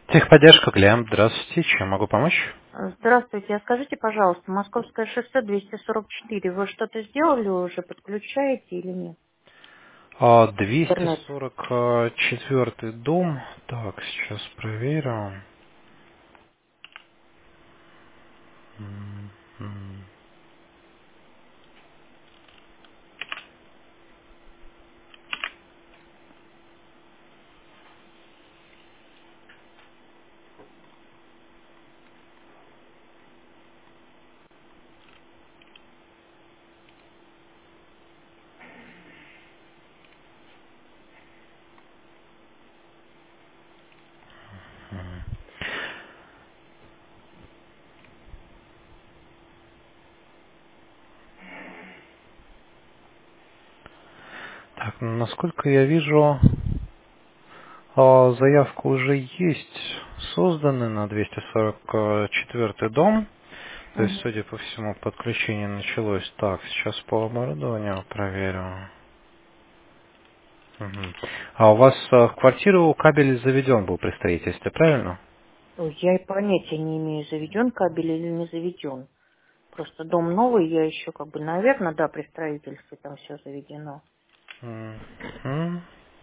Техподдержка, Глеб. Здравствуйте. Чем могу помочь? Здравствуйте. А скажите, пожалуйста, Московское шоссе 244, вы что-то сделали уже, подключаете или нет? Интернет. 244 дом. Так, сейчас проверю. М. Так, насколько я вижу, заявка уже есть. Созданы на 244 дом. То есть, Мгм. судя по всему, подключение началось. Так, сейчас по оборудованию проверю. Мгм. А у вас в квартиру кабель заведен был при строительстве, правильно? Ой, я и понятия не имею, заведен кабель или не заведен. Просто дом новый, я еще как бы, наверное, да, при строительстве там все заведено. Мгм.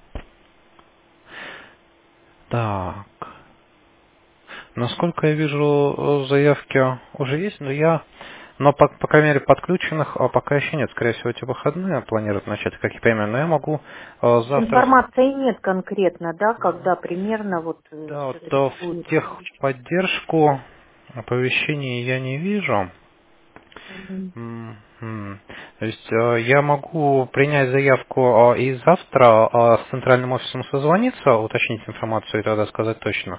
Так. Насколько я вижу, заявки уже есть, но по крайней мере, подключенных пока еще нет. Скорее всего, эти выходные планируют начать, как я понимаю, но я могу завтра, Информации нет конкретно, да, когда примерно вот да, вот все-таки будет в подключено. техподдержку оповещений я не вижу. Мгм. Мгм. То есть я могу принять заявку и завтра с центральным офисом созвониться, уточнить информацию и тогда сказать точно.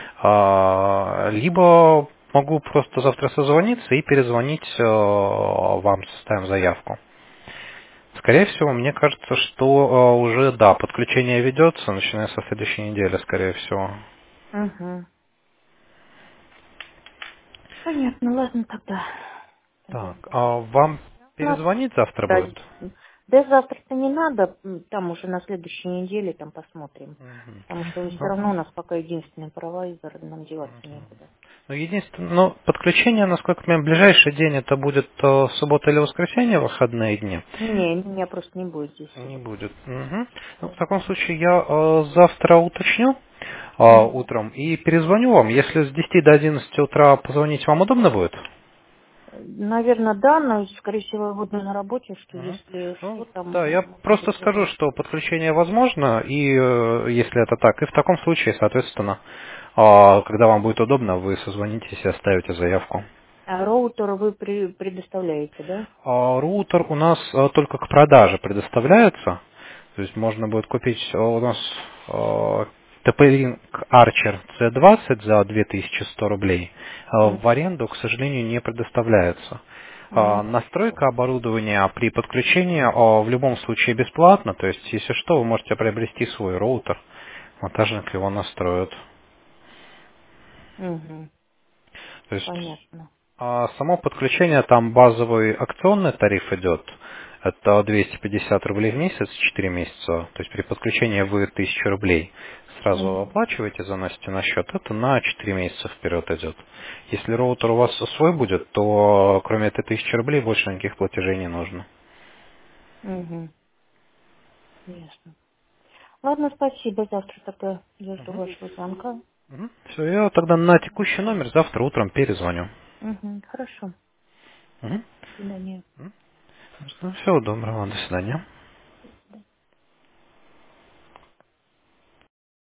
Либо могу просто завтра созвониться и перезвонить вам, составим заявку. Скорее всего, мне кажется, что уже, да, подключение ведется, начиная со следующей недели, скорее всего. Мгм. Понятно, ладно тогда. Так, Тогда а вам да. перезвонить завтра Да, будет? да завтра-то не надо, там уже на следующей неделе там посмотрим. Мгм. Потому что все Ну, равно у нас пока единственный провайдер, нам деваться некуда. ну, единственное, ну, подключение, насколько я понимаю, ближайший день это будет суббота или воскресенье, выходные дни? Не, меня просто не будет здесь Не суббота. будет. Мгм. Ну, в Да. таком случае я завтра уточню Мгм. утром и перезвоню вам. Если с 10 до 11 утра позвонить вам удобно будет? Наверное, да, но, скорее всего, я буду на работе, что Мгм. если что, Ну, там да, я можно просто скажу, дозвониться. что подключение возможно, и если это так, и в таком случае, соответственно, когда вам будет удобно, вы созвонитесь и оставите заявку. А роутер вы предоставляете, да? Роутер у нас только к продаже предоставляется. То есть можно будет купить у нас TP-Link Archer C20 за 2100 рублей. В аренду, к сожалению, не предоставляется. Мгм. Настройка оборудования при подключении в любом случае бесплатна. То есть, если что, вы можете приобрести свой роутер. Монтажник его настроит. Мгм. То есть Понятно. само подключение, там базовый акционный тариф идет. Это 250 рублей в месяц, 4 месяца. То есть при подключении вы 1000 рублей сразу Мгм. оплачиваете, заносите на счет. Это на 4 месяца вперед идет. Если роутер у вас свой будет, то кроме этой 1000 рублей больше никаких платежей не нужно. Мгм. Ясно. Ладно, спасибо. Завтра тогда я жду вашего звонка. Все, я тогда на текущий номер завтра утром перезвоню. Мгм. Хорошо. Мгм. До свидания. Всего доброго, до свидания.